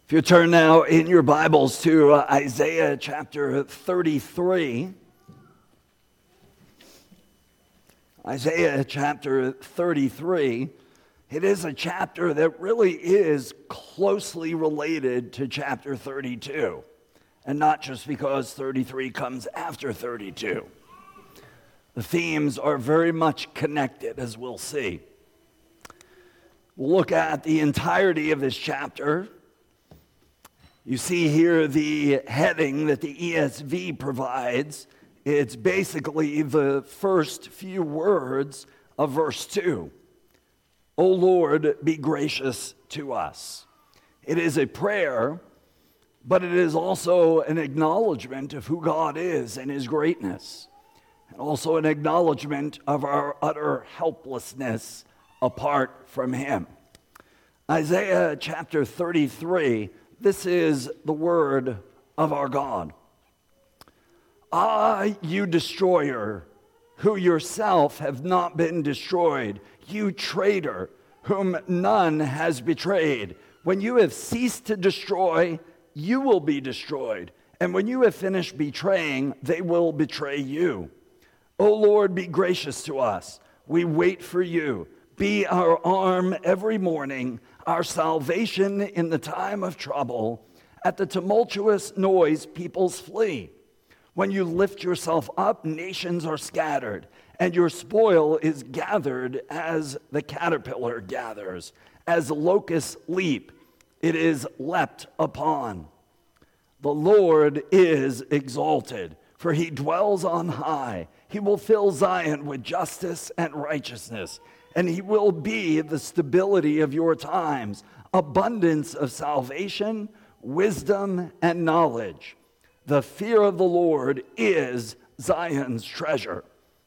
If you turn now in your Bibles to Isaiah chapter 33, Isaiah chapter 33, it is a chapter that really is closely related to chapter 32, and not just because 33 comes after 32. The themes are very much connected, as we'll see. We'll look at the entirety of this chapter. You see here the heading that the ESV provides. It's basically the first few words of verse 2. O Lord, be gracious to us. It is a prayer, but it is also an acknowledgement of who God is and his greatness, and also an acknowledgement of our utter helplessness apart from him. Isaiah chapter 33, this is the word of our God. Ah, you destroyer, who yourself have not been destroyed, you traitor, whom none has betrayed. When you have ceased to destroy, you will be destroyed. And when you have finished betraying, they will betray you. O Lord, be gracious to us. We wait for you. Be our arm every morning, our salvation in the time of trouble. At the tumultuous noise, peoples flee. When you lift yourself up, nations are scattered, and your spoil is gathered as the caterpillar gathers. As locusts leap, it is leapt upon. The Lord is exalted, for he dwells on high. He will fill Zion with justice and righteousness, and he will be the stability of your times, abundance of salvation, wisdom, and knowledge. The fear of the Lord is Zion's treasure.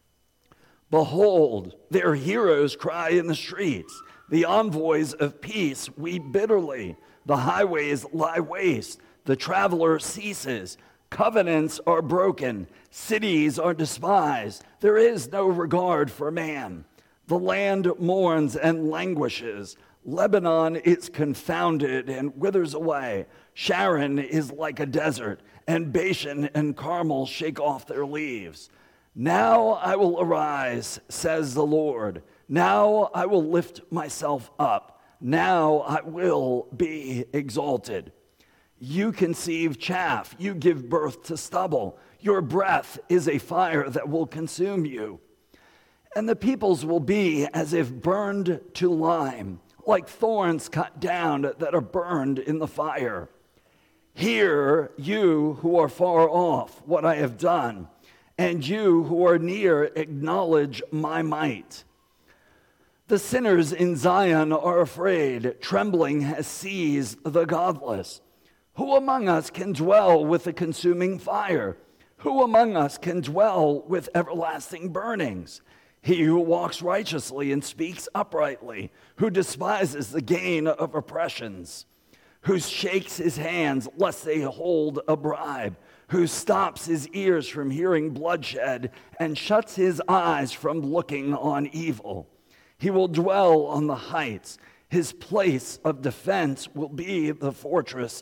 Behold, their heroes cry in the streets. The envoys of peace weep bitterly. The highways lie waste. The traveler ceases. Covenants are broken. Cities are despised. There is no regard for man. The land mourns and languishes. Lebanon is confounded and withers away. Sharon is like a desert, and Bashan and Carmel shake off their leaves. Now I will arise, says the Lord. Now I will lift myself up. Now I will be exalted. You conceive chaff. You give birth to stubble. Your breath is a fire that will consume you. And the peoples will be as if burned to lime, like thorns cut down that are burned in the fire. Hear, you who are far off, what I have done, and you who are near acknowledge my might. The sinners in Zion are afraid. Trembling has seized the godless. Who among us can dwell with the consuming fire? Who among us can dwell with everlasting burnings? He who walks righteously and speaks uprightly, who despises the gain of oppressions, who shakes his hands lest they hold a bribe, who stops his ears from hearing bloodshed and shuts his eyes from looking on evil. He will dwell on the heights. His place of defense will be the fortresses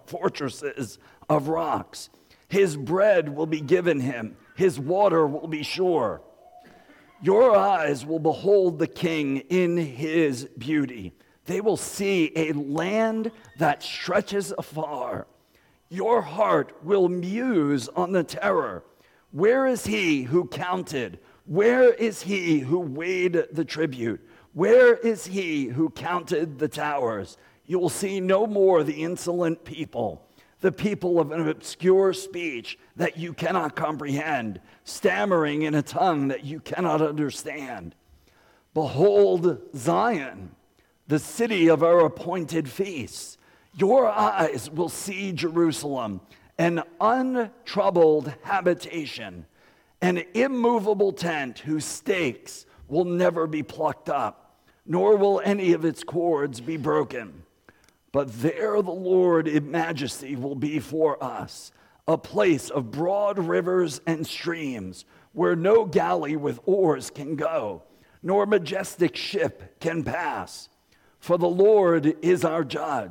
of rocks. His bread will be given him. His water will be sure. Your eyes will behold the King in his beauty. They will see a land that stretches afar. Your heart will muse on the terror. Where is he who counted? Where is he who weighed the tribute? Where is he who counted the towers? You will see no more the insolent people, the people of an obscure speech that you cannot comprehend, stammering in a tongue that you cannot understand. Behold Zion, the city of our appointed feasts. Your eyes will see Jerusalem, an untroubled habitation, an immovable tent whose stakes will never be plucked up, nor will any of its cords be broken. But there the Lord in majesty will be for us, a place of broad rivers and streams, where no galley with oars can go, nor majestic ship can pass. For the Lord is our judge.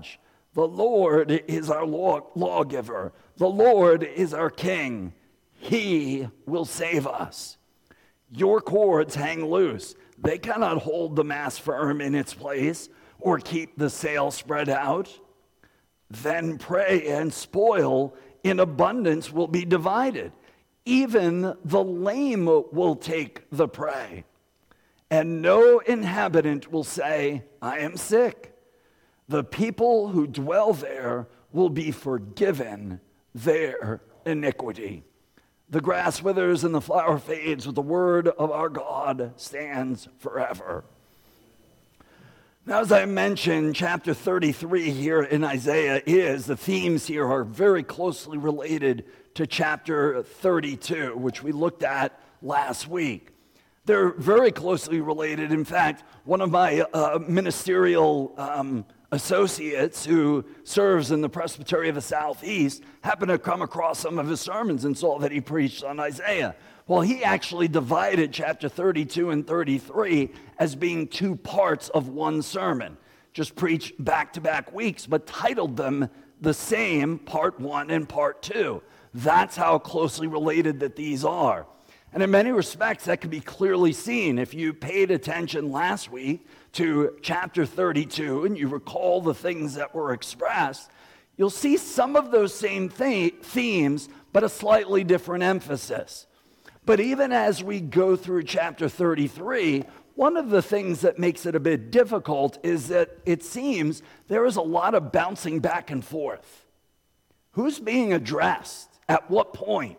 The Lord is our lawgiver. The Lord is our king. He will save us. Your cords hang loose. They cannot hold the mast firm in its place or keep the sail spread out. Then prey and spoil in abundance will be divided. Even the lame will take the prey. And no inhabitant will say, I am sick. The people who dwell there will be forgiven their iniquity. The grass withers and the flower fades, but the word of our God stands forever. Now, as I mentioned, chapter 33 here in Isaiah the themes here are very closely related to chapter 32, which we looked at last week. They're very closely related. In fact, one of my ministerial associates who serves in the Presbytery of the Southeast happened to come across some of his sermons and saw that he preached on Isaiah. Well, he actually divided chapter 32 and 33 as being two parts of one sermon. Just preached back-to-back weeks, but titled them the same, part 1 and part 2. That's how closely related that these are. And in many respects, that can be clearly seen. If you paid attention last week to chapter 32 and you recall the things that were expressed, you'll see some of those same themes, but a slightly different emphasis. But even as we go through chapter 33, one of the things that makes it a bit difficult is that it seems there is a lot of bouncing back and forth. Who's being addressed? At what point?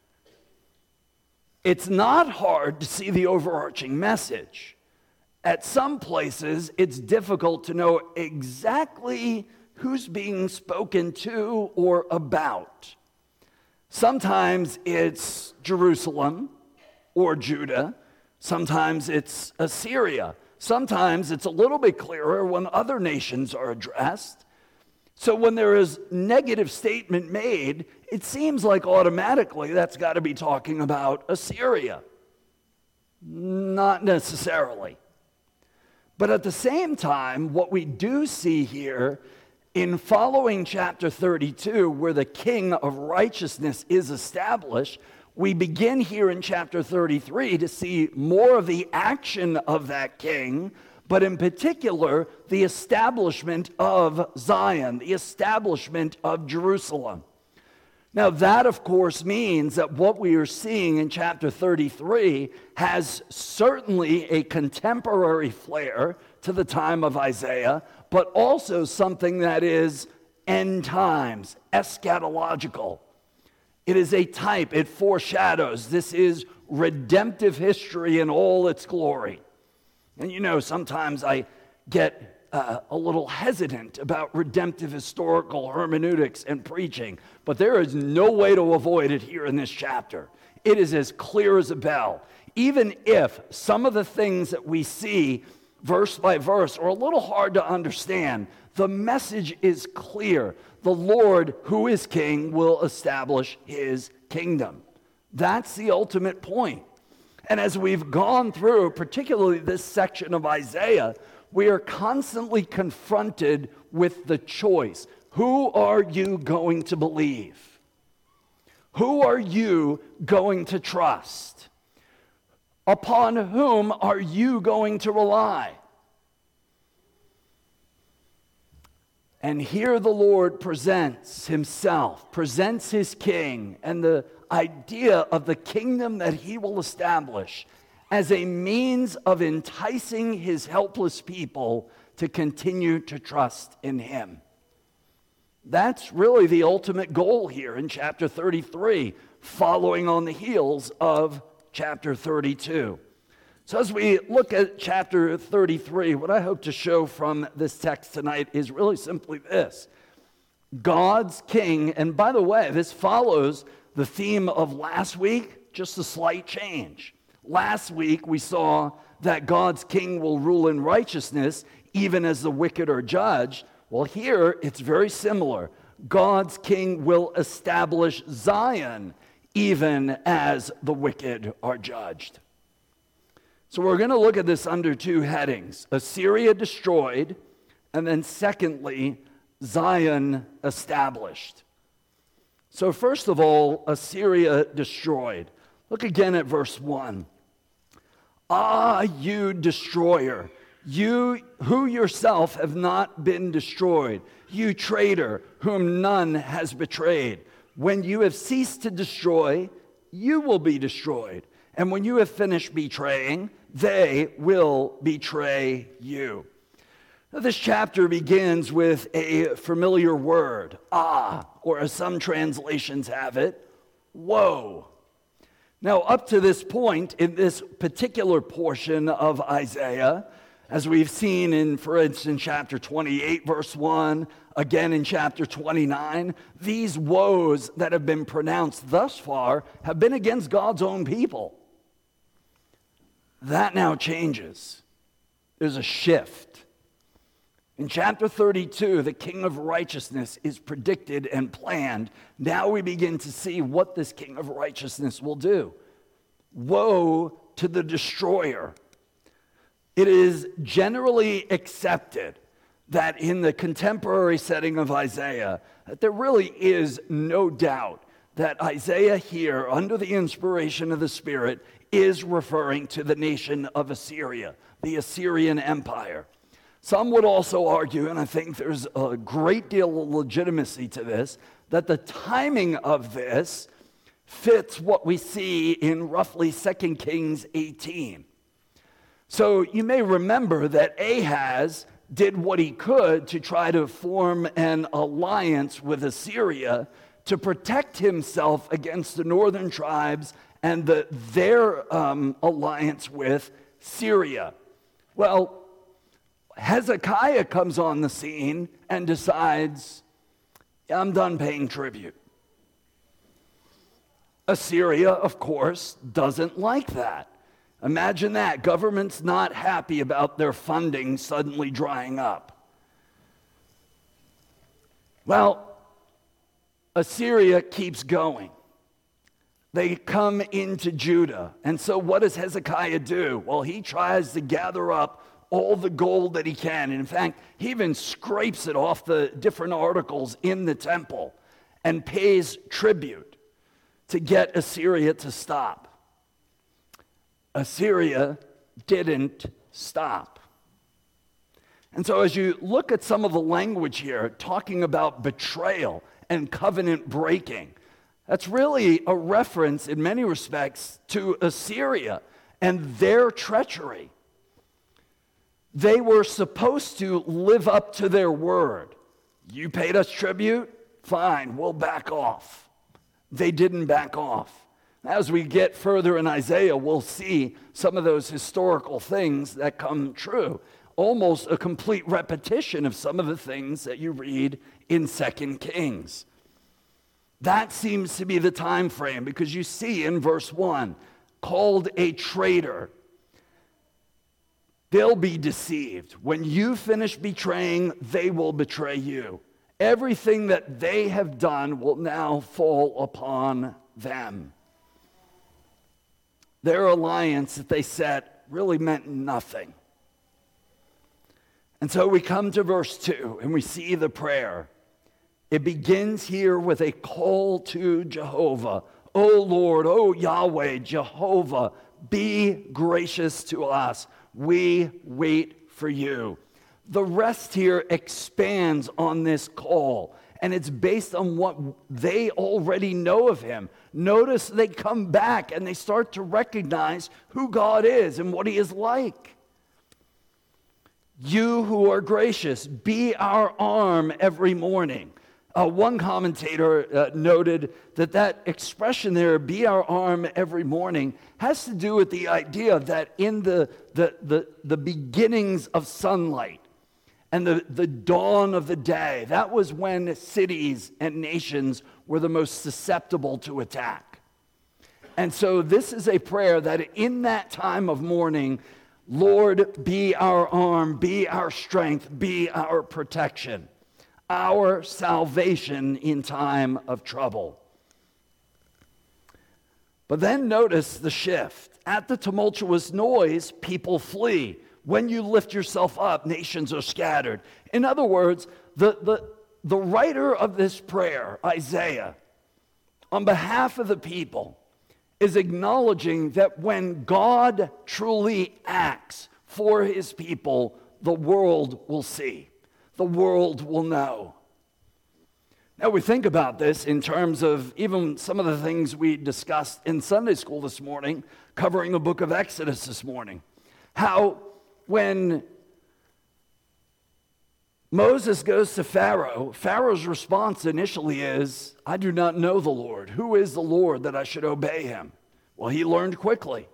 It's not hard to see the overarching message. At some places, it's difficult to know exactly who's being spoken to or about. Sometimes it's Jerusalem or Judah. Sometimes it's Assyria. Sometimes it's a little bit clearer when other nations are addressed. So when there is negative statement made, it seems like automatically that's got to be talking about Assyria. Not necessarily. But at the same time, what we do see here in following chapter 32, where the king of righteousness is established, we begin here in chapter 33 to see more of the action of that king, but in particular, the establishment of Zion, the establishment of Jerusalem. Now, that, of course, means that what we are seeing in chapter 33 has certainly a contemporary flair to the time of Isaiah, but also something that is end times, eschatological. It is a type, it foreshadows. This is redemptive history in all its glory. And you know, sometimes I get a little hesitant about redemptive historical hermeneutics and preaching, but there is no way to avoid it here in this chapter. It is as clear as a bell. Even if some of the things that we see verse by verse are a little hard to understand, the message is clear. The Lord, who is king, will establish his kingdom. That's the ultimate point. And as we've gone through, particularly this section of Isaiah, we are constantly confronted with the choice. Who are you going to believe? Who are you going to trust? Upon whom are you going to rely? And here the Lord presents himself, presents his king, and the idea of the kingdom that he will establish as a means of enticing his helpless people to continue to trust in him. That's really the ultimate goal here in chapter 33, following on the heels of chapter 32. So as we look at chapter 33, what I hope to show from this text tonight is really simply this. God's king, and by the way, this follows the theme of last week, just a slight change. Last week we saw that God's king will rule in righteousness even as the wicked are judged. Well, here it's very similar. God's king will establish Zion even as the wicked are judged. So we're going to look at this under two headings: Assyria destroyed, and then secondly, Zion established. So first of all, Assyria destroyed. Look again at verse 1. Ah, you destroyer, you who yourself have not been destroyed, you traitor whom none has betrayed. When you have ceased to destroy, you will be destroyed. And when you have finished betraying, they will betray you. Now, this chapter begins with a familiar word, or as some translations have it, woe. Now, up to this point, in this particular portion of Isaiah, as we've seen in, for instance, chapter 28, verse 1, again in chapter 29, these woes that have been pronounced thus far have been against God's own people. That now changes. There's a shift. In chapter 32, the King of Righteousness is predicted and planned. Now we begin to see what this King of Righteousness will do. Woe to the destroyer. It is generally accepted that in the contemporary setting of Isaiah, that there really is no doubt that Isaiah here, under the inspiration of the Spirit, is referring to the nation of Assyria, the Assyrian Empire. Some would also argue, and I think there's a great deal of legitimacy to this, that the timing of this fits what we see in roughly 2 Kings 18. So you may remember that Ahaz did what he could to try to form an alliance with Assyria to protect himself against the northern tribes and their alliance with Syria. Well, Hezekiah comes on the scene and decides, I'm done paying tribute. Assyria, of course, doesn't like that. Imagine that. Government's not happy about their funding suddenly drying up. Well, Assyria keeps going. They come into Judah. And so what does Hezekiah do? Well, he tries to gather up all the gold that he can. And in fact, he even scrapes it off the different articles in the temple and pays tribute to get Assyria to stop. Assyria didn't stop. And so as you look at some of the language here, talking about betrayal and covenant breaking, that's really a reference in many respects to Assyria and their treachery. They were supposed to live up to their word. You paid us tribute? Fine, we'll back off. They didn't back off. As we get further in Isaiah, we'll see some of those historical things that come true. Almost a complete repetition of some of the things that you read in 2 Kings. That seems to be the time frame because you see in verse 1, called a traitor. They'll be deceived. When you finish betraying, they will betray you. Everything that they have done will now fall upon them. Their alliance that they set really meant nothing. And so we come to verse 2 and we see the prayer. It begins here with a call to Jehovah. O Lord, O Yahweh, Jehovah, be gracious to us. We wait for you. The rest here expands on this call, and it's based on what they already know of him. Notice they come back and they start to recognize who God is and what he is like. You who are gracious, be our arm every morning. One commentator noted that expression there, be our arm every morning, has to do with the idea that in the beginnings of sunlight and the dawn of the day, that was when cities and nations were the most susceptible to attack. And so this is a prayer that in that time of morning, Lord, be our arm, be our strength, be our protection, our salvation in time of trouble. But then notice the shift. At the tumultuous noise, people flee. When you lift yourself up, nations are scattered. In other words, the the writer of this prayer, Isaiah, on behalf of the people, is acknowledging that when God truly acts for his people, the world will see. The world will know. Now we think about this in terms of even some of the things we discussed in Sunday school this morning, covering the book of Exodus this morning. How when Moses goes to Pharaoh, Pharaoh's response initially is, I do not know the Lord. Who is the Lord that I should obey him? Well, he learned quickly.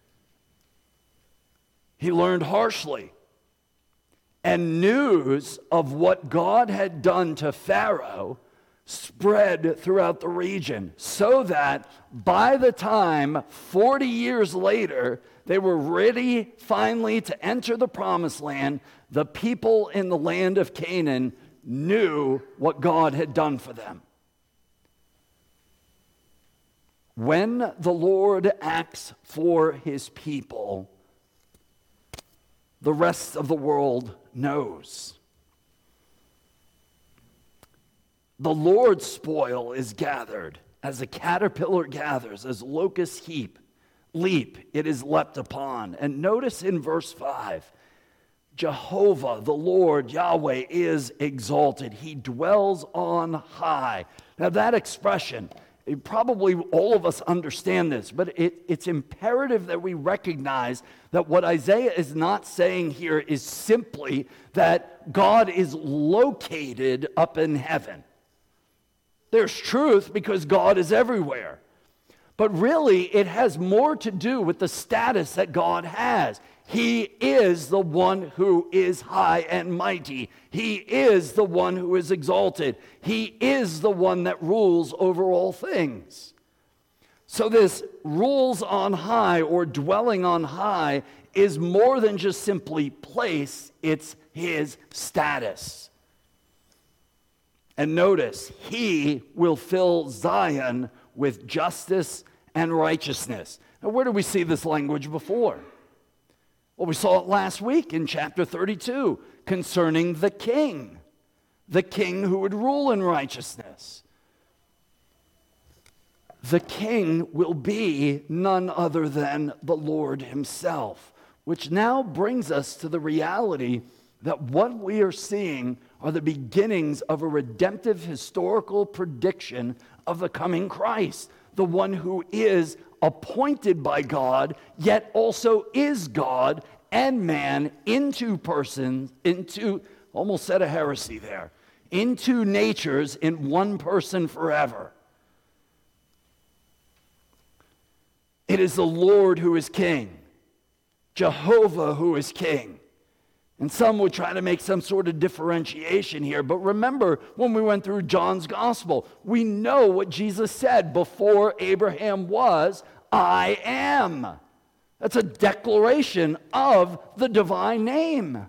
He learned harshly. And news of what God had done to Pharaoh spread throughout the region, so that by the time 40 years later, they were ready finally to enter the promised land, the people in the land of Canaan knew what God had done for them. When the Lord acts for his people, the rest of the world knows. The Lord's spoil is gathered as a caterpillar gathers, as locusts leap, it is leapt upon. And notice in verse 5, Jehovah, the Lord, Yahweh, is exalted. He dwells on high. Now that expression, probably all of us understand this, but it's imperative that we recognize that what Isaiah is not saying here is simply that God is located up in heaven. There's truth because God is everywhere. But really, it has more to do with the status that God has. He is the one who is high and mighty. He is the one who is exalted. He is the one that rules over all things. So this rules on high or dwelling on high is more than just simply place. It's his status. And notice, he will fill Zion with justice and righteousness. Now, where did we see this language before? Well, we saw it last week in chapter 32 concerning the king who would rule in righteousness. The king will be none other than the Lord himself, which now brings us to the reality that what we are seeing are the beginnings of a redemptive historical prediction of the coming Christ, the one who is appointed by God, yet also is God and man into persons, almost said a heresy there, into natures in one person forever. It is the Lord who is king, Jehovah who is king. And some would try to make some sort of differentiation here. But remember, when we went through John's gospel, we know what Jesus said before Abraham was, I am. That's a declaration of the divine name.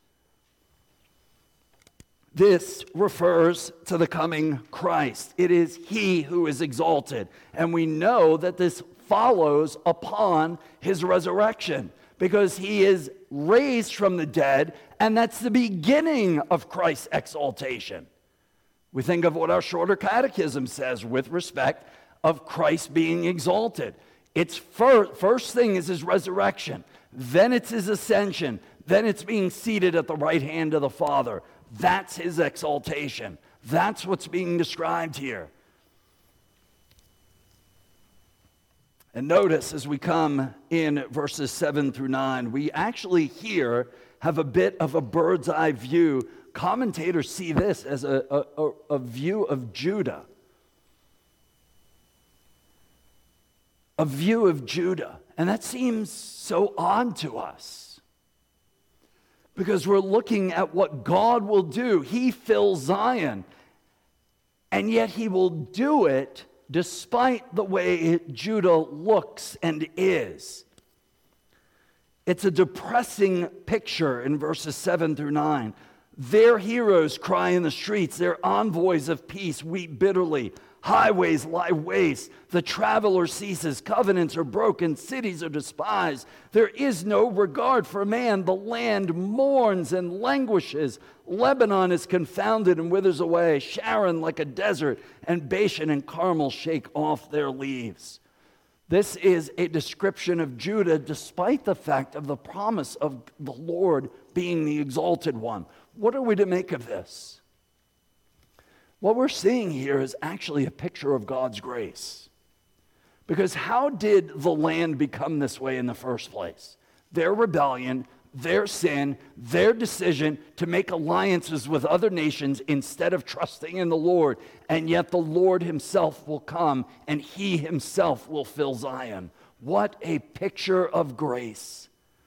This refers to the coming Christ. It is he who is exalted. And we know that this follows upon his resurrection, because he is raised from the dead, and that's the beginning of Christ's exaltation. We think of what our shorter catechism says with respect of Christ being exalted. It's first thing is his resurrection, then it's his ascension, then it's being seated at the right hand of the Father. That's his exaltation. That's what's being described here. And notice as we come in verses 7 through 9, we actually here have a bit of a bird's eye view. Commentators see this as a view of Judah. A view of Judah. And that seems so odd to us, because we're looking at what God will do. He fills Zion, and yet he will do it despite the way Judah looks and is. It's a depressing picture in verses 7 through 9. Their heroes cry in the streets, their envoys of peace weep bitterly. highways lie waste, the traveler ceases, covenants are broken, cities are despised. There is no regard for man. The land mourns and languishes. Lebanon is confounded and withers away, Sharon like a desert, and Bashan and Carmel shake off their leaves. This is a description of Judah despite the fact of the promise of the Lord being the exalted one. What are we to make of this? What we're seeing here is actually a picture of God's grace. Because how did the land become this way in the first place? Their rebellion, their sin, their decision to make alliances with other nations instead of trusting in the Lord. And yet the Lord himself will come and he himself will fill Zion. What a picture of grace.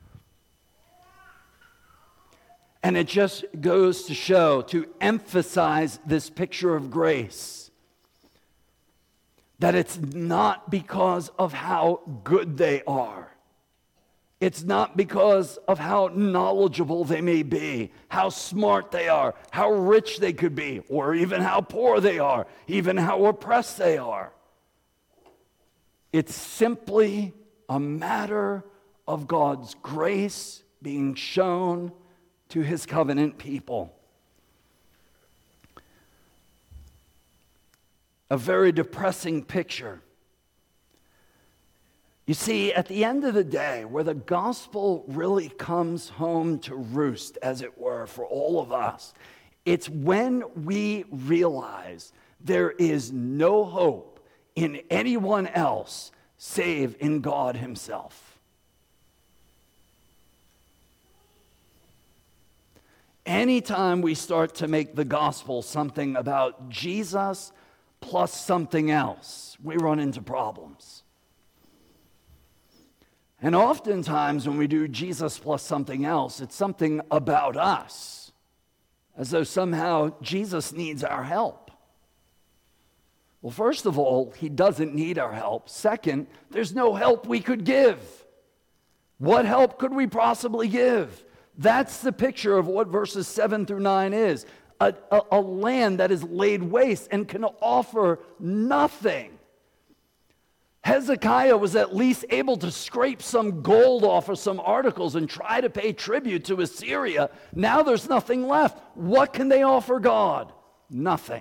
And it just goes to show, to emphasize this picture of grace, that it's not because of how good they are. It's not because of how knowledgeable they may be, how smart they are, how rich they could be, or even how poor they are, even how oppressed they are. It's simply a matter of God's grace being shown to his covenant people. A very depressing picture. You see, at the end of the day, where the gospel really comes home to roost, as it were, for all of us, it's when we realize there is no hope in anyone else save in God himself. Anytime we start to make the gospel something about Jesus plus something else, we run into problems. And oftentimes when we do Jesus plus something else, it's something about us, as though somehow Jesus needs our help. Well, first of all, he doesn't need our help. Second, there's no help we could give. What help could we possibly give? That's the picture of what verses 7 through 9 is. A land that is laid waste and can offer nothing. Hezekiah was at least able to scrape some gold off of some articles and try to pay tribute to Assyria. Now there's nothing left. What can they offer God? Nothing.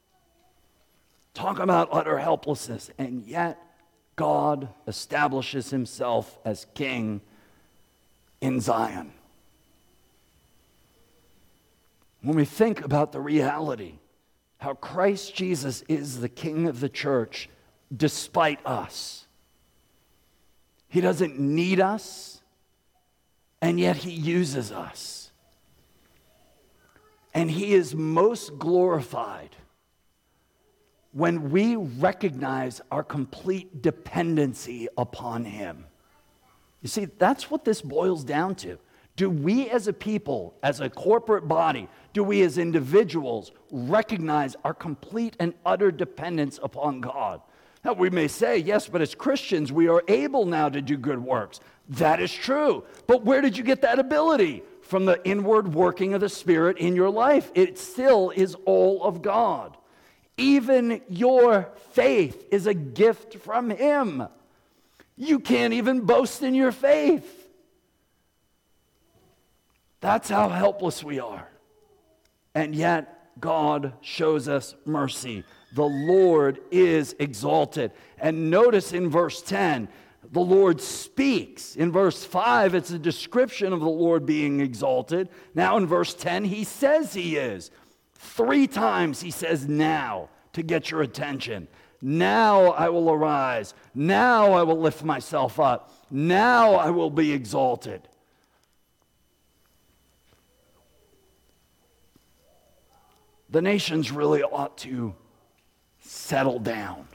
Talk about utter helplessness. And yet God establishes himself as king in Zion. When we think about the reality, how Christ Jesus is the king of the church, despite us. He doesn't need us, and yet he uses us. And he is most glorified when we recognize our complete dependency upon him. You see, that's what this boils down to. Do we as a people, as a corporate body, do we as individuals recognize our complete and utter dependence upon God? Now, we may say, yes, but as Christians, we are able now to do good works. That is true. But where did you get that ability? From the inward working of the Spirit in your life. It still is all of God. Even your faith is a gift from him. You can't even boast in your faith. That's how helpless we are. And yet, God shows us mercy. The Lord is exalted. And notice in verse 10, the Lord speaks. In verse 5, it's a description of the Lord being exalted. Now in verse 10, he says he is. 3 times he says now to get your attention. Now I will arise. Now I will lift myself up. Now I will be exalted. The nations really ought to settle down.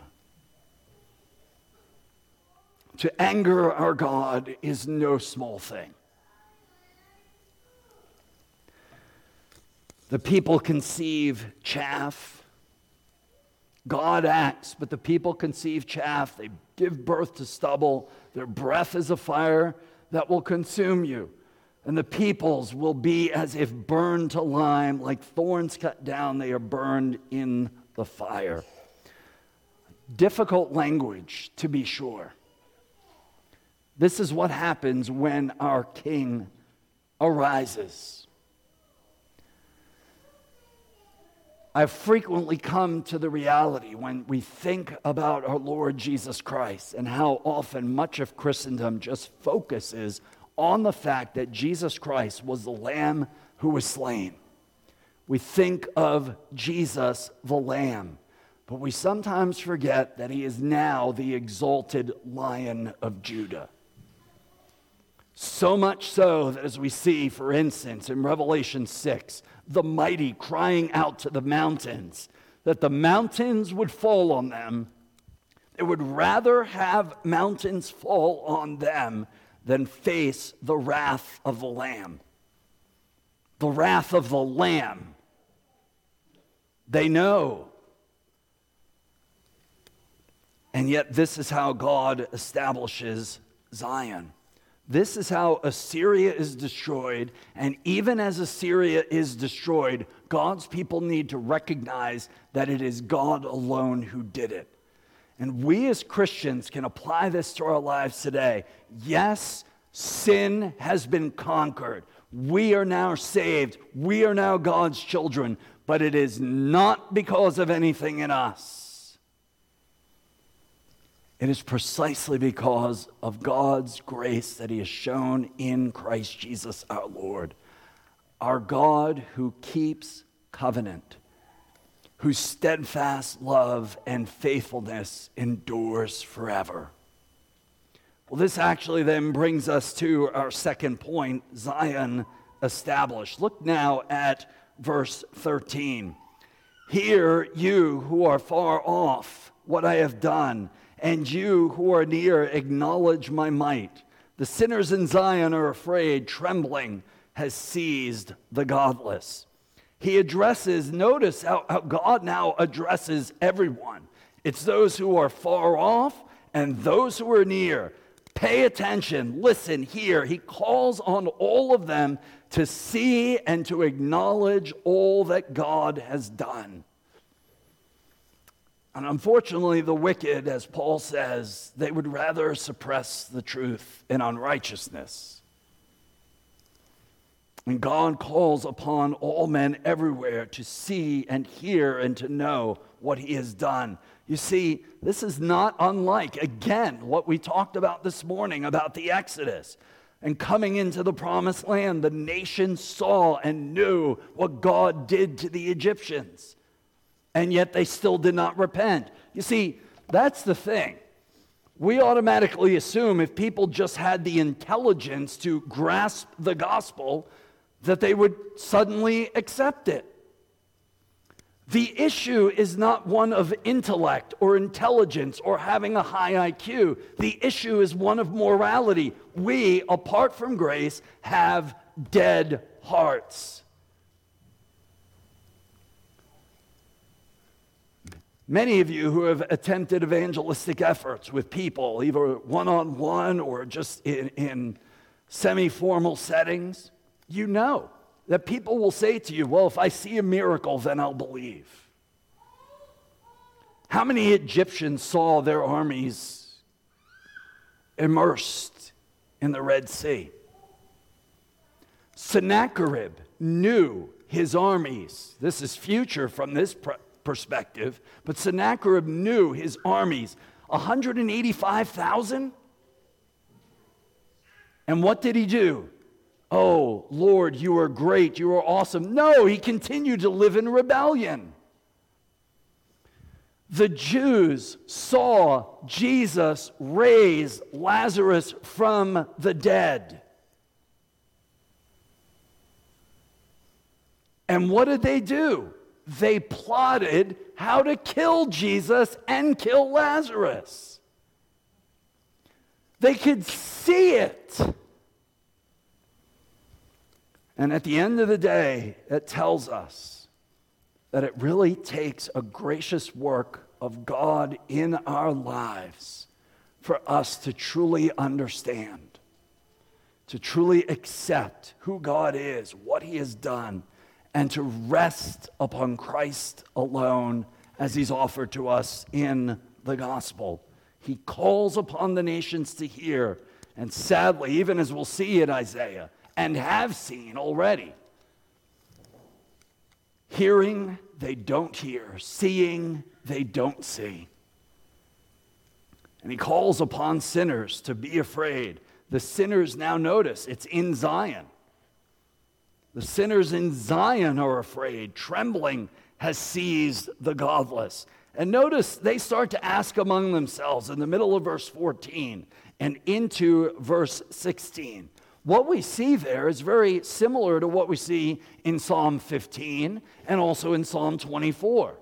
To anger our God is no small thing. The people conceive chaff. God acts, but the people conceive chaff. They give birth to stubble. Their breath is a fire that will consume you. And the peoples will be as if burned to lime, like thorns cut down, they are burned in the fire. difficult language, to be sure. This is what happens when our King arises. I've frequently come to the reality when we think about our Lord Jesus Christ and how often much of Christendom just focuses on the fact that Jesus Christ was the Lamb who was slain. We think of Jesus, the Lamb, but we sometimes forget that he is now the exalted Lion of Judah. So much so that as we see, for instance, in Revelation 6, the mighty crying out to the mountains, that the mountains would fall on them. They would rather have mountains fall on them than face the wrath of the Lamb. The wrath of the Lamb. They know. And yet this is how God establishes Zion. This is how Assyria is destroyed, and even as Assyria is destroyed, God's people need to recognize that it is God alone who did it. And we as Christians can apply this to our lives today. Yes, sin has been conquered. We are now saved. We are now God's children, but it is not because of anything in us. It is precisely because of God's grace that he has shown in Christ Jesus our Lord, our God who keeps covenant, whose steadfast love and faithfulness endures forever. Well, this actually then brings us to our second point, Zion established. Look now at verse 13. Hear, you who are far off, what I have done, and you who are near, acknowledge my might. The sinners in Zion are afraid, trembling has seized the godless. He addresses, notice how God now addresses everyone. It's those who are far off and those who are near. Pay attention, listen, hear. He calls on all of them to see and to acknowledge all that God has done. And unfortunately, the wicked, as Paul says, they would rather suppress the truth in unrighteousness. And God calls upon all men everywhere to see and hear and to know what he has done. You see, this is not unlike, again, what we talked about this morning about the Exodus. And coming into the promised land, the nation saw and knew what God did to the Egyptians. And yet they still did not repent. You see, that's the thing. We automatically assume if people just had the intelligence to grasp the gospel, that they would suddenly accept it. The issue is not one of intellect or intelligence or having a high IQ. The issue is one of morality. We, apart from grace, have dead hearts. Many of you who have attempted evangelistic efforts with people, either one-on-one or just in semi-formal settings, you know that people will say to you, well, if I see a miracle, then I'll believe. How many Egyptians saw their armies immersed in the Red Sea? Sennacherib knew his armies. This is future from this perspective, but Sennacherib knew his armies, 185,000. And what did he do? Oh, Lord, you are great, you are awesome. No, he continued to live in rebellion. The Jews saw Jesus raise Lazarus from the dead. And what did they do? They plotted how to kill Jesus and kill Lazarus. They could see it. And at the end of the day, it tells us that it really takes a gracious work of God in our lives for us to truly understand, to truly accept who God is, what he has done, and to rest upon Christ alone as he's offered to us in the gospel. He calls upon the nations to hear. And sadly, even as we'll see in Isaiah, and have seen already, hearing, they don't hear. Seeing, they don't see. And he calls upon sinners to be afraid. The sinners now notice it's in Zion. The sinners in Zion are afraid. Trembling has seized the godless. And notice they start to ask among themselves in the middle of verse 14 and into verse 16. What we see there is very similar to what we see in Psalm 15 and also in Psalm 24.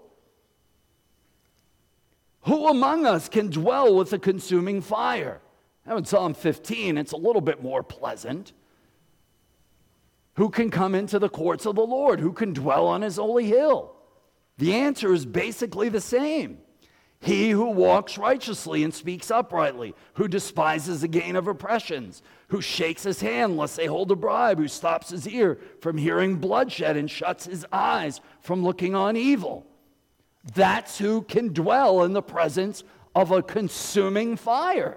Who among us can dwell with the consuming fire? Now in Psalm 15, it's a little bit more pleasant. Who can come into the courts of the Lord? Who can dwell on his holy hill? The answer is basically the same. He who walks righteously and speaks uprightly, who despises the gain of oppressions, who shakes his hand lest they hold a bribe, who stops his ear from hearing bloodshed and shuts his eyes from looking on evil. That's who can dwell in the presence of a consuming fire.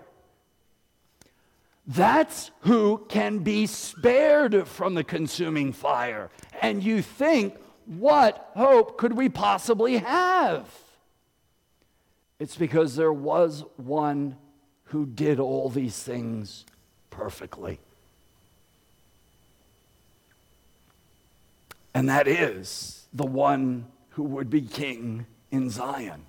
That's who can be spared from the consuming fire. And you think, what hope could we possibly have? It's because there was one who did all these things perfectly. And that is the one who would be king in Zion.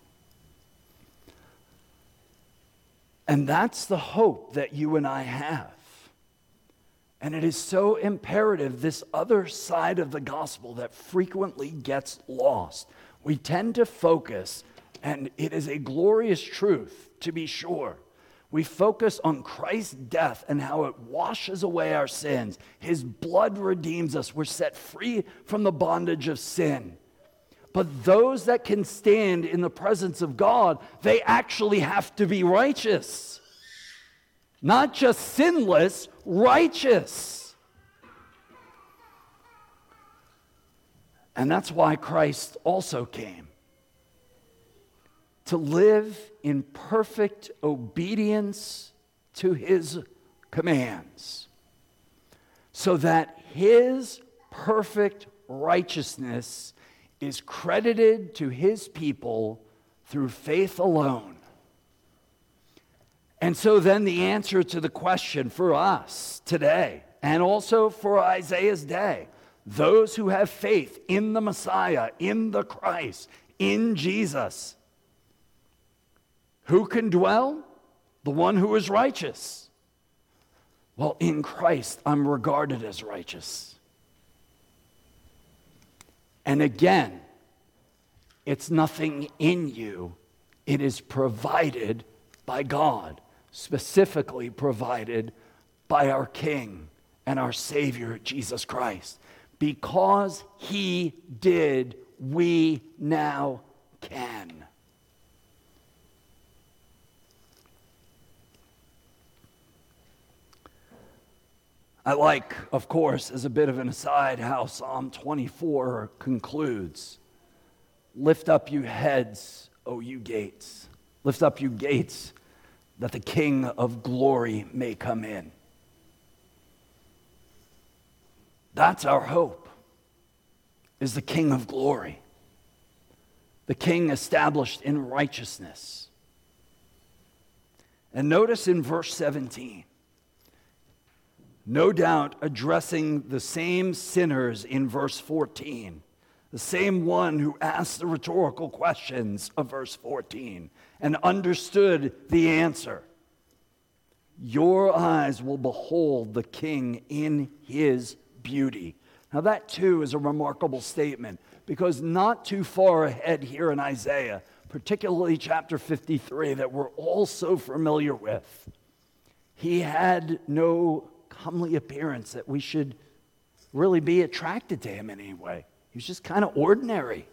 And that's the hope that you and I have. And it is so imperative, this other side of the gospel that frequently gets lost. We tend to focus, and it is a glorious truth, to be sure. We focus on Christ's death and how it washes away our sins. His blood redeems us. We're set free from the bondage of sin. But those that can stand in the presence of God, they actually have to be righteous. Not just sinless, righteous. And that's why Christ also came. To live in perfect obedience to his commands. So that his perfect righteousness is credited to his people through faith alone. And so then the answer to the question for us today, and also for Isaiah's day, those who have faith in the Messiah, in the Christ, in Jesus, who can dwell? The one who is righteous. Well, in Christ, I'm regarded as righteous. And again, it's nothing in you. It is provided by God, specifically provided by our King and our Savior, Jesus Christ. Because he did, we now can. I like, of course, as a bit of an aside, how Psalm 24 concludes. Lift up you heads, O you gates. Lift up you gates, that the King of glory may come in. That's our hope, is the King of glory. The King established in righteousness. And notice in verse 17, no doubt addressing the same sinners in verse 14, the same one who asked the rhetorical questions of verse 14 and understood the answer. Your eyes will behold the King in his beauty. Now that too is a remarkable statement, because not too far ahead here in Isaiah, particularly chapter 53 that we're all so familiar with, he had no comely appearance that we should really be attracted to him in any way. He was just kind of ordinary.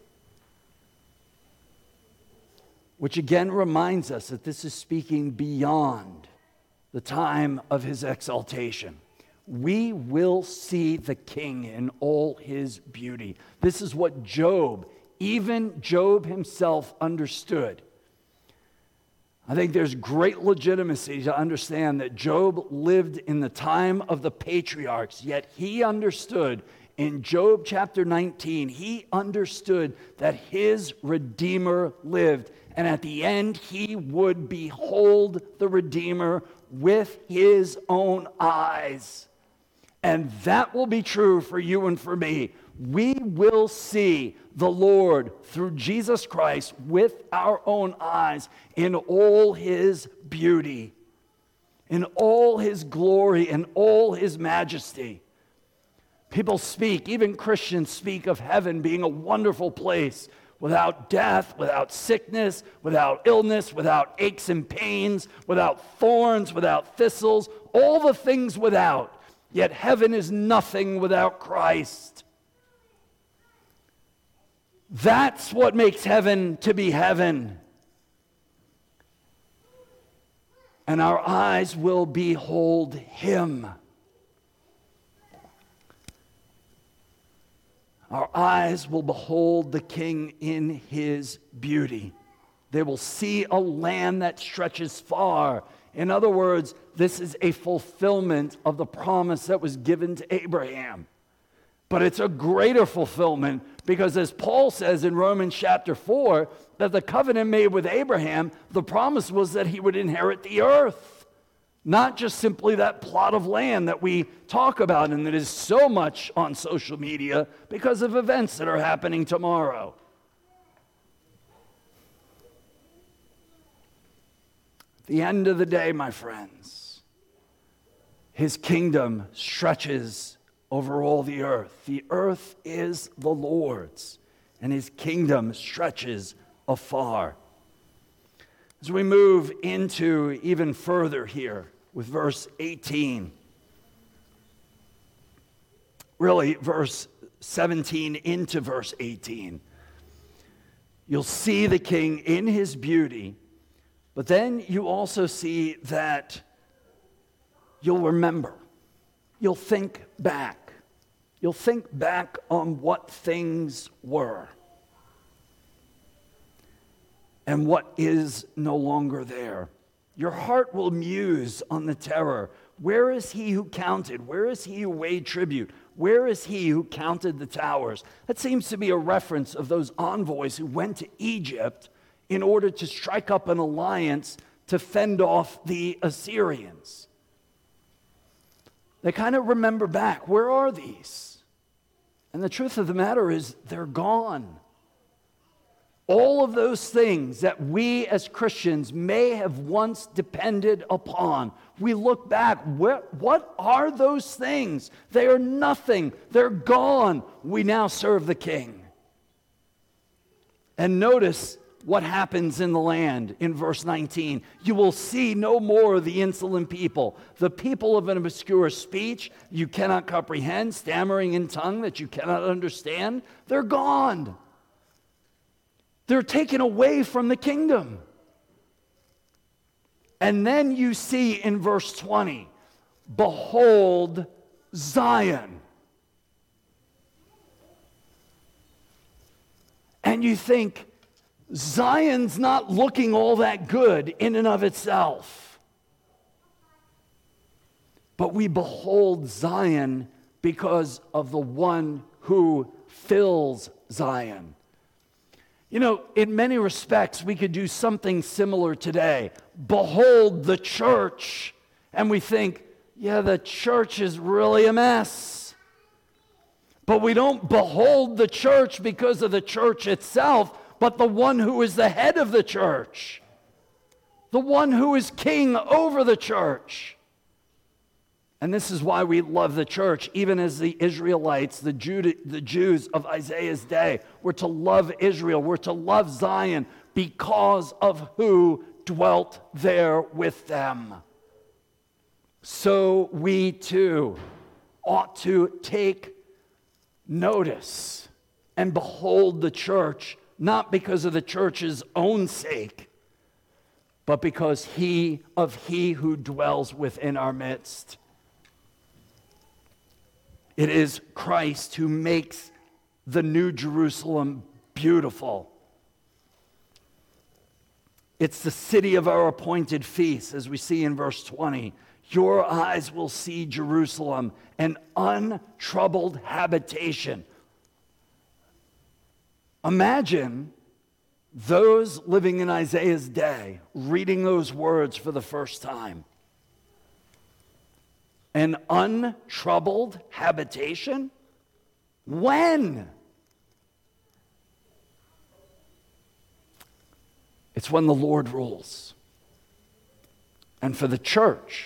Which again reminds us that this is speaking beyond the time of his exaltation. We will see the King in all his beauty. This is what Job, even Job himself, understood. I think there's great legitimacy to understand that Job lived in the time of the patriarchs, yet he understood in Job chapter 19, he understood that his Redeemer lived. And at the end, he would behold the Redeemer with his own eyes. And that will be true for you and for me. We will see the Lord through Jesus Christ with our own eyes in all his beauty, in all his glory, and all his majesty. People speak, even Christians speak of heaven being a wonderful place without death, without sickness, without illness, without aches and pains, without thorns, without thistles, all the things without. Yet heaven is nothing without Christ. That's what makes heaven to be heaven. And our eyes will behold him. Our eyes will behold the King in his beauty. They will see a land that stretches far. In other words, this is a fulfillment of the promise that was given to Abraham. But it's a greater fulfillment because, as Paul says in Romans chapter 4, that the covenant made with Abraham, the promise was that he would inherit the earth, not just simply that plot of land that we talk about and that is so much on social media because of events that are happening tomorrow. At the end of the day, my friends, his kingdom stretches over all the earth. The earth is the Lord's, and his kingdom stretches afar. As we move into even further here with verse 18, really verse 17 into verse 18, you'll see the King in his beauty, but then you also see that you'll remember, you'll think back. You'll think back on what things were and what is no longer there. Your heart will muse on the terror. Where is he who counted? Where is he who weighed tribute? Where is he who counted the towers? That seems to be a reference of those envoys who went to Egypt in order to strike up an alliance to fend off the Assyrians. They kind of remember back. Where are these? And the truth of the matter is, they're gone. All of those things that we as Christians may have once depended upon, we look back, what are those things? They are nothing. They're gone. We now serve the King. And notice what happens in the land in verse 19. You will see no more the insolent people, the people of an obscure speech you cannot comprehend, stammering in tongue that you cannot understand. They're gone. They're taken away from the kingdom. And then you see in verse 20, behold Zion. And you think, Zion's not looking all that good in and of itself. But we behold Zion because of the one who fills Zion. You know, in many respects, we could do something similar today. Behold the church. And we think, yeah, the church is really a mess. But we don't behold the church because of the church itself, but the one who is the head of the church, the one who is king over the church. And this is why we love the church, even as the Israelites, the Jews of Isaiah's day, were to love Israel, were to love Zion because of who dwelt there with them. So we too ought to take notice and behold the church, not because of the church's own sake, but because he who dwells within our midst. It is Christ who makes the New Jerusalem beautiful. It's the city of our appointed feast, as we see in verse 20. Your eyes will see Jerusalem, an untroubled habitation. Imagine those living in Isaiah's day reading those words for the first time. An untroubled habitation? When? It's when the Lord rules. And for the church,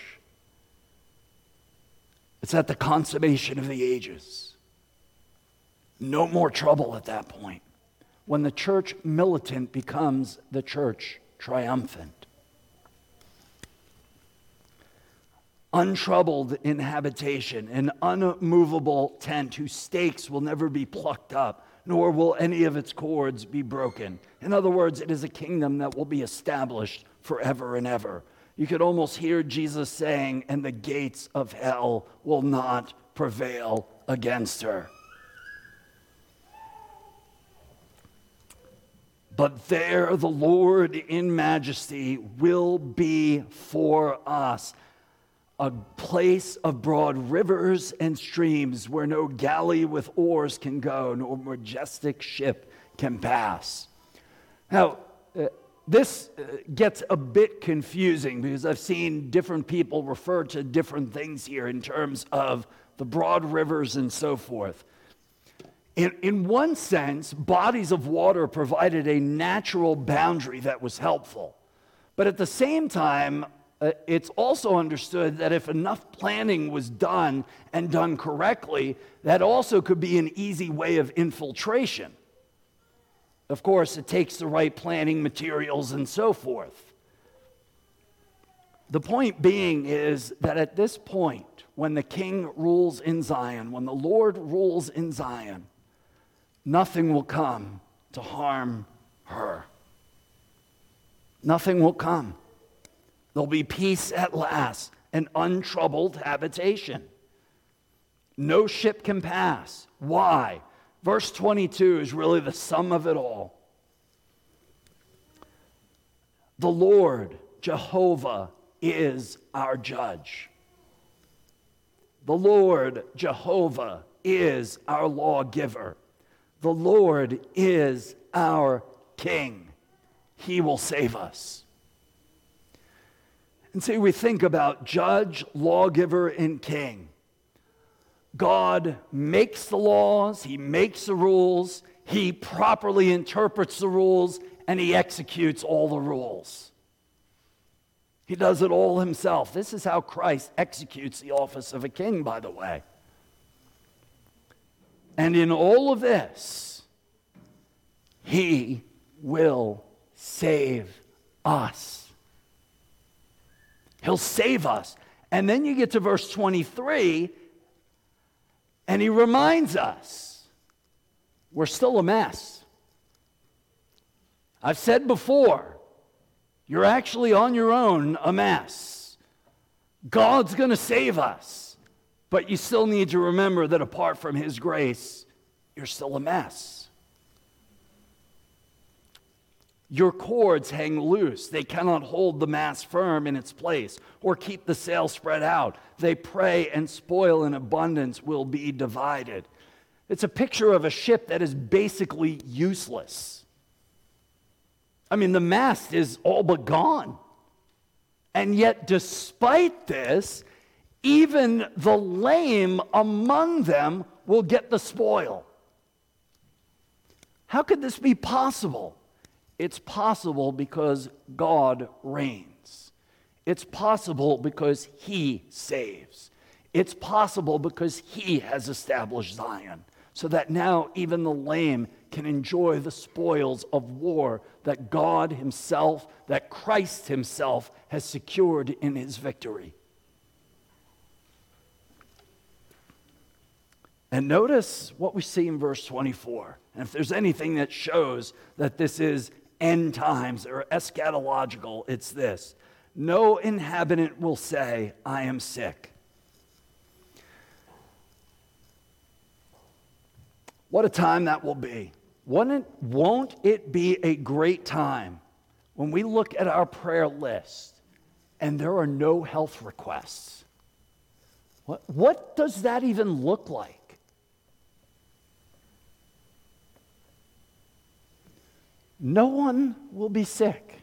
it's at the consummation of the ages. No more trouble at that point. When the church militant becomes the church triumphant. Untroubled in habitation, an unmovable tent whose stakes will never be plucked up, nor will any of its cords be broken. In other words, it is a kingdom that will be established forever and ever. You could almost hear Jesus saying, and the gates of hell will not prevail against her. But there the Lord in majesty will be for us, a place of broad rivers and streams where no galley with oars can go, nor majestic ship can pass. Now, this gets a bit confusing because I've seen different people refer to different things here in terms of the broad rivers and so forth. In one sense, bodies of water provided a natural boundary that was helpful. But at the same time, it's also understood that if enough planning was done and done correctly, that also could be an easy way of infiltration. Of course, it takes the right planning materials and so forth. The point being is that at this point, when the King rules in Zion, when the Lord rules in Zion, nothing will come to harm her. Nothing will come. There'll be peace at last, an untroubled habitation. No ship can pass. Why? Verse 22 is really the sum of it all. The Lord, Jehovah, is our judge. The Lord, Jehovah, is our lawgiver. The Lord is our King. He will save us. And so we think about judge, lawgiver, and king. God makes the laws, he makes the rules, he properly interprets the rules, and he executes all the rules. He does it all himself. This is how Christ executes the office of a king, by the way. And in all of this, he will save us. He'll save us. And then you get to verse 23, and he reminds us, we're still a mess. I've said before, you're actually on your own a mess. God's going to save us, but you still need to remember that apart from his grace, you're still a mess. Your cords hang loose. They cannot hold the mast firm in its place or keep the sail spread out. They prey and spoil in abundance will be divided. It's a picture of a ship that is basically useless. I mean, the mast is all but gone. And yet, despite this, even the lame among them will get the spoil. How could this be possible? It's possible because God reigns. It's possible because he saves. It's possible because he has established Zion, so that now even the lame can enjoy the spoils of war that God himself, that Christ himself has secured in his victory. And notice what we see in verse 24. And if there's anything that shows that this is end times or eschatological, it's this: no inhabitant will say, I am sick. What a time that will be. Won't it be a great time when we look at our prayer list and there are no health requests, what does that even look like? No one will be sick.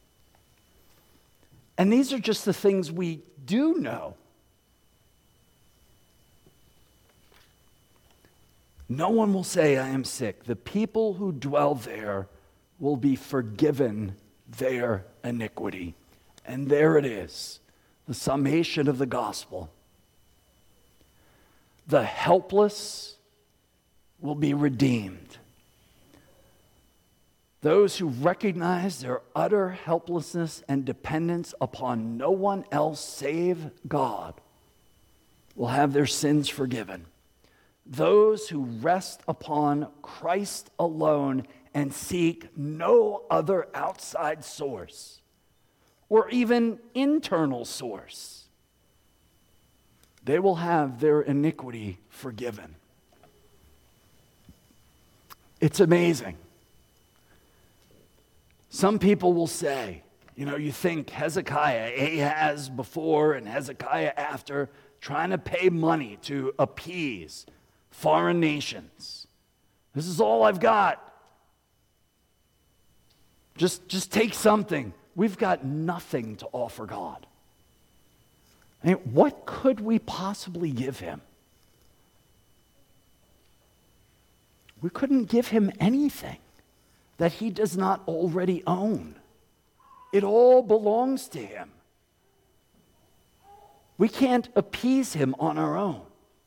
And these are just the things we do know. No one will say, I am sick. The people who dwell there will be forgiven their iniquity. And there it is, the summation of the gospel. The helpless will be redeemed. Those who recognize their utter helplessness and dependence upon no one else save God will have their sins forgiven. Those who rest upon Christ alone and seek no other outside source or even internal source, they will have their iniquity forgiven. It's amazing. Some people will say, you think Hezekiah, Ahaz before and Hezekiah after, trying to pay money to appease foreign nations. This is all I've got. Just take something. We've got nothing to offer God. What could we possibly give him? We couldn't give him anything that he does not already own. It all belongs to him. We can't appease him on our own.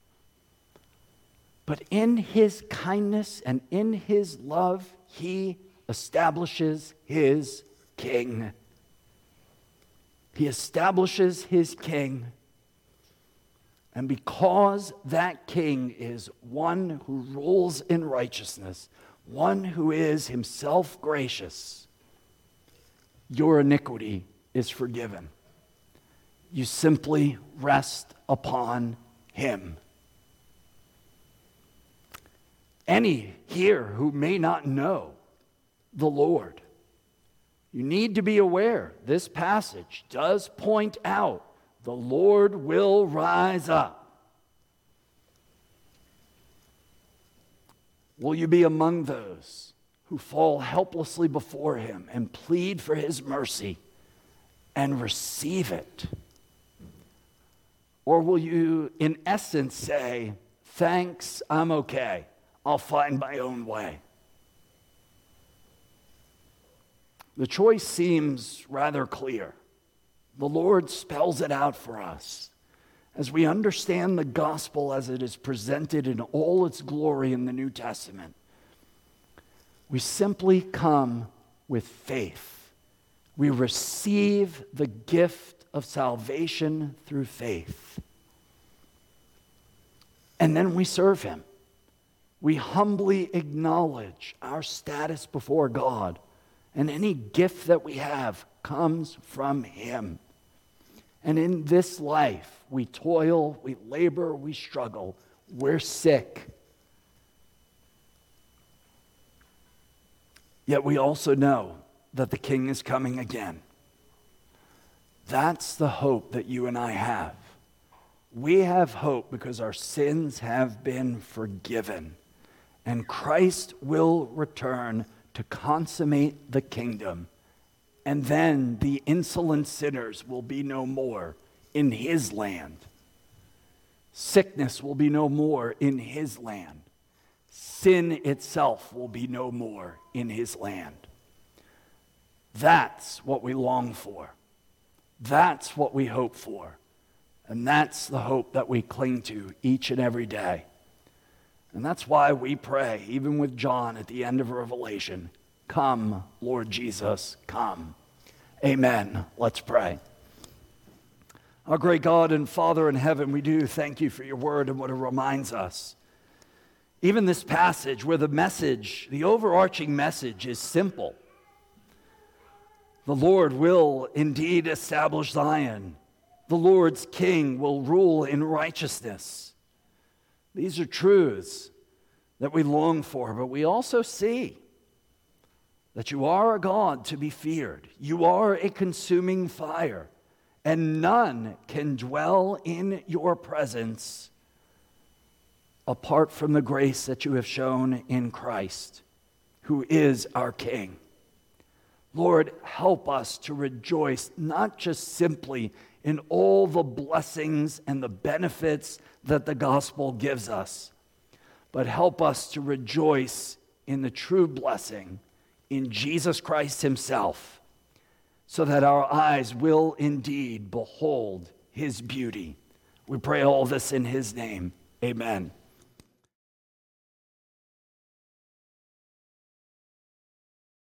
But in his kindness and in his love, he establishes his king. He establishes his king. And because that king is one who rules in righteousness, one who is himself gracious, your iniquity is forgiven. You simply rest upon him. Any here who may not know the Lord, you need to be aware this passage does point out the Lord will rise up. Will you be among those who fall helplessly before him and plead for his mercy and receive it? Or will you, in essence, say, thanks, I'm okay. I'll find my own way? The choice seems rather clear. The Lord spells it out for us. As we understand the gospel as it is presented in all its glory in the New Testament, we simply come with faith. We receive the gift of salvation through faith. And then we serve him. We humbly acknowledge our status before God, and any gift that we have comes from him. And in this life, we toil, we labor, we struggle, we're sick. Yet we also know that the King is coming again. That's the hope that you and I have. We have hope because our sins have been forgiven. And Christ will return to consummate the kingdom. And then the insolent sinners will be no more in his land. Sickness will be no more in his land. Sin itself will be no more in his land. That's what we long for. That's what we hope for. And that's the hope that we cling to each and every day. And that's why we pray, even with John at the end of Revelation, come, Lord Jesus, come. Amen. Let's pray. Our great God and Father in heaven, we do thank you for your word and what it reminds us. Even this passage where the message, the overarching message is simple. The Lord will indeed establish Zion. The Lord's king will rule in righteousness. These are truths that we long for, but we also see that you are a God to be feared. You are a consuming fire, and none can dwell in your presence apart from the grace that you have shown in Christ, who is our King. Lord, help us to rejoice not just simply in all the blessings and the benefits that the gospel gives us, but help us to rejoice in the true blessing in Jesus Christ himself, so that our eyes will indeed behold his beauty. We pray all this in his name. Amen.